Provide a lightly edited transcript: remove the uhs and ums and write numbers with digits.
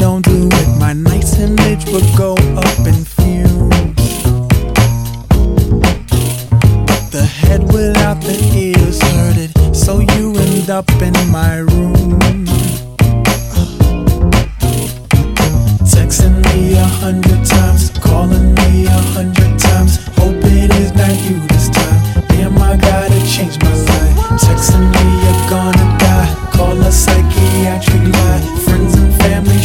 don't do it, my nice image would go up in fumes. But the head without the ears heard it, so you end up in my room. Texting me 100 times, calling me 100